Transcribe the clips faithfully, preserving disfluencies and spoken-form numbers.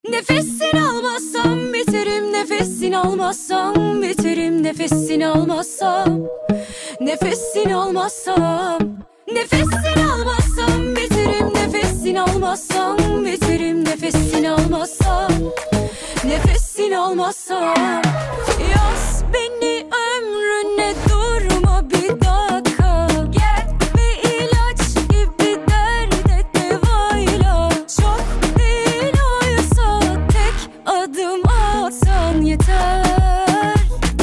Nefesini almazsam biterim, nefesini almazsam biterim, nefesini almazsam, nefesini almazsam, nefesini almazsam biterim, nefesini almazsam biterim, nefesini almazsam, nefesini almazsam. Yaz beni ömrüne, durma bir dakika, gel bir ilaç gibi derde devayla. Çok değil oysa tek adım atsan yeter,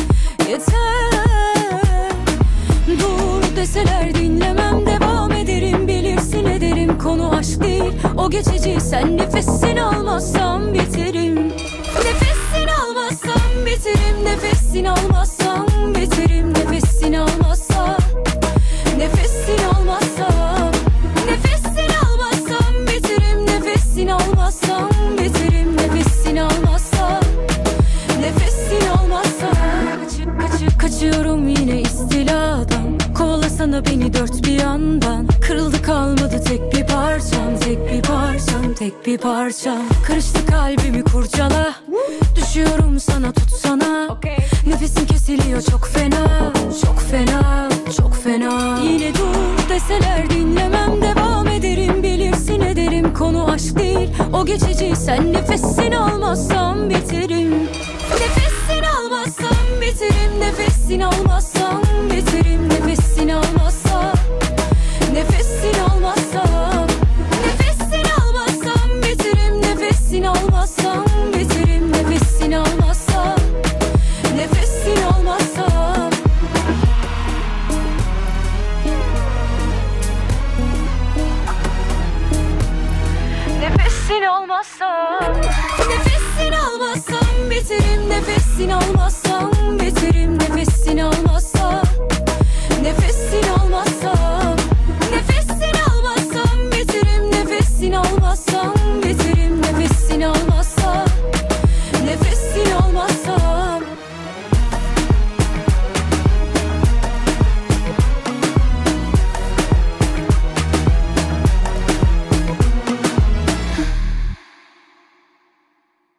yeter. Dur deseler dinlemem, devam ederim, bilirsin ederim. Konu aşk değil, o geçici, sen nefesini almazsam biterim. Nefesini almazsam biterim, nefesini almazsam biterim, nefesini almazsam, nefesini almazsam, nefesini almazsam biterim, nefesini almazsam biterim, nefesini almazsam, nefesini almazsam. Kaçıp kaçıp kaçıyorum yine istiladan, kovalasana beni dört bir yandan. Kırıldı kalmadı tek bir parçam, tek bir parçam, tek bir parçam. Karıştı kalbimi kurcala, düşüyorum sana, tutsana. Okay. Nefesim kesiliyor çok fena, çok fena, çok fena. Yine dur deseler dinlemem, devam ederim, bilirsin ederim. Konu aşk değil, o geçici, sen nefesini almazsam biterim. Nefesini almazsam biterim, nefesini almazsam biterim, nefesini almazsam, nefesini almazsam, nefesini almazsam biterim, nefesini almazsam biterim, nefesini almazsam, nefesini almazsam. Nefesini almazsam, nefesini almazsam biterim, nefesini almazsam biterim, nefesini almazsam.